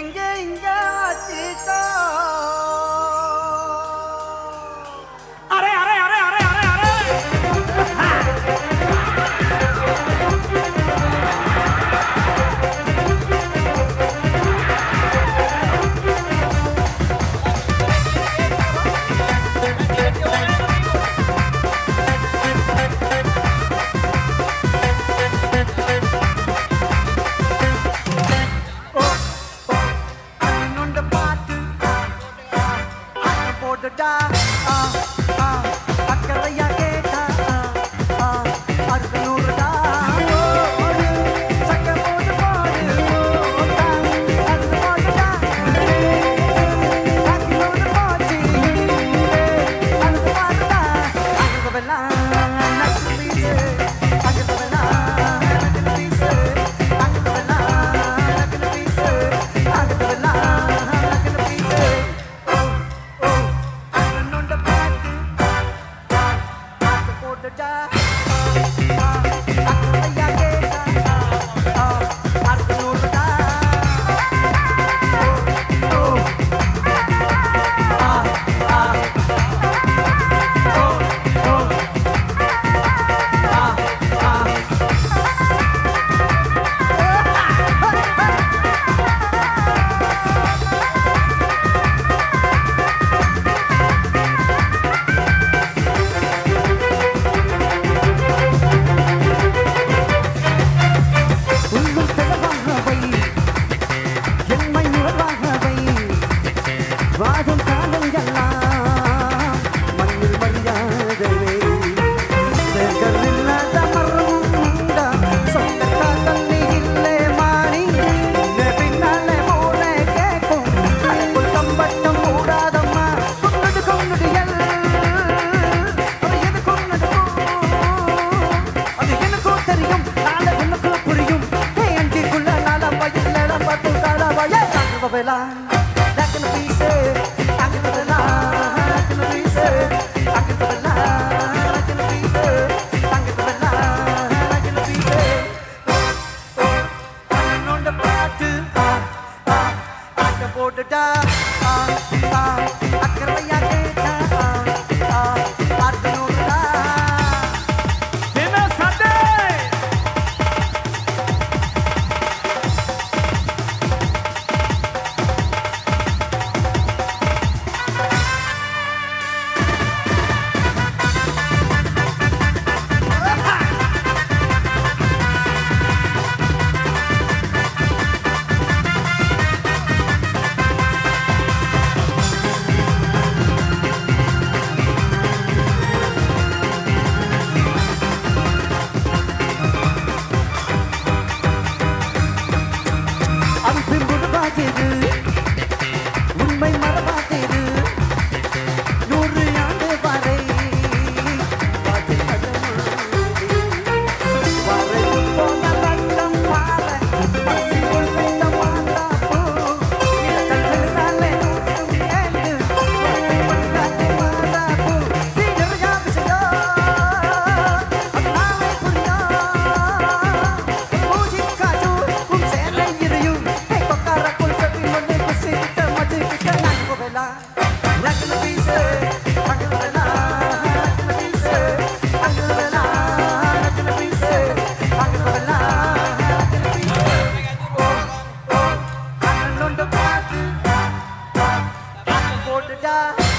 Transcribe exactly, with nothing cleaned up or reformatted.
எங்க இங்க ஆச்சிட்டோ அரே அரே அரே அரே அரே அரே da ah ah akkaraya keta ah ah arkanur da odu sakka podu podu otta ardu podu da akkarur pochi ardu podu da ardu bella nakli ardu bella nakli ardu bella nakli ardu bella Bella, that can be said. I can bella, I can be said. I can bella, I can be said. I can bella, I can be said. I'm on the path. Ah ah, I can put it down. Ah ah, I can lay it down. Ah ah, I can hold it down. Dinner Sunday. உண்மை மறவாதேது நூறு ஆண்டு வரை வரை போன ரத்தம் பார பசிக்குள் வைத்த மாதாப்பு கண்களினாலே earned பண்ணாதே மாதாப்பு தீரஜா விசயோ அதனாலே புரியா பூஜி காஜு உன் சேலை இறையும் Like a piece, like a bella, like a piece, like a bella, like a piece, like a bella, like a piece. Oh, oh, I'm on the path, I'm on the path.